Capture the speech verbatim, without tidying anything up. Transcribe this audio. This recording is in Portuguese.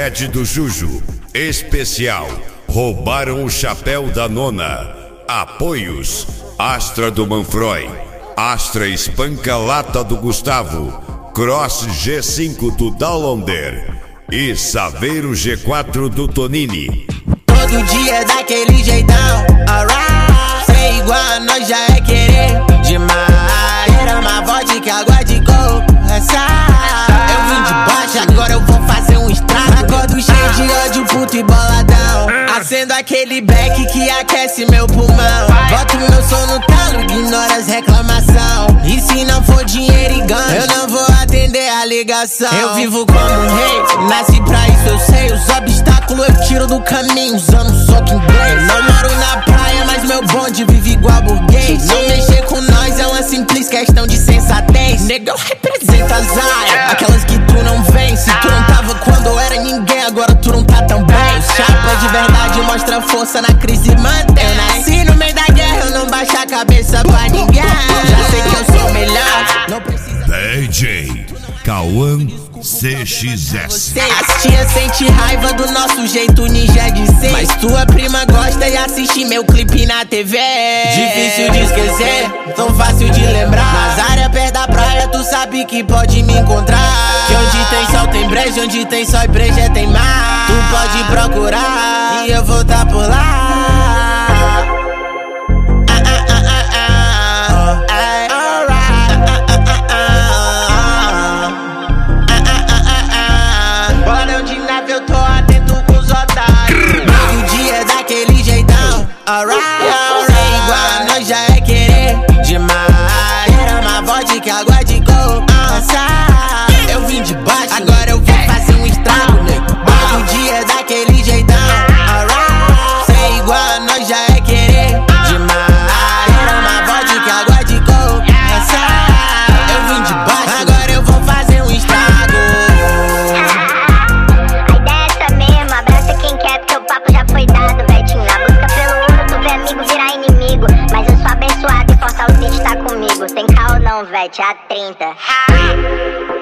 sede do Juju. Especial. Roubaram o chapéu da nona. Apoios. Astra do Manfroy. Astra Espanca-Lata do Gustavo. Cross G cinco do Dowlander. E Saveiro G quatro do Tonini. Todo dia daquele jeitão, alright. Ser igual a nós já é querer demais. Era uma vodka, água de coco, essa. Eu vim de baixo, agora eu vou fazer um estrago. Acordo cheio de ódio, puto e boladão. Acendo aquele black que aquece meu pulmão. Boto meu som no talo, ignora as reclamação. E se não for dinheiro e ganho, eu não vou atender a ligação. Eu vivo como um rei, nasci pra isso eu sei. Os obstáculos eu tiro do caminho, usando soco inglês. Não moro na praia, mas meu bonde vive igual burguês. Não mexer com nós é uma simples questão de sensatez. Negão representa as áreas, aquelas que tu não vence. Tu não tava quando eu era ninguém, agora tu não tá tão bem. Chapa de verdade mostra força na crise e mantém. Eu nasci no meio da guerra, eu não baixo a cabeça pra ninguém. Já sei que eu sou o melhor, não precisa. D J Cauã C X S. As tia sente raiva do nosso jeito ninja de ser, mas tua prima gosta e assiste meu clipe na T V. Difícil de esquecer, tão fácil de lembrar. Nas áreas perto da praia tu sabe que pode me encontrar. Que onde tem sol tem breja, onde tem sol e breja tem mar. Tu pode procurar e eu vou tá por lá. Alright, ser igual a nós já é querer demais. Era uma vodka, água de coco, uh, eu vim de baixo, agora eu vou fazer um estrago, nego. Todo dia daquele jeitão. Alright, ser igual a nós já é querer demais. Era uma vodka, água de coco, uh, eu vim de baixo, agora eu vou fazer um estrago. A ideia é essa mesmo, abraça quem quer, porque o papo já foi dado, Vetinho. Na busca pelo amigo virar inimigo, mas eu sou abençoado e Fortal City tá comigo. Tem caô não, véi, a trinta.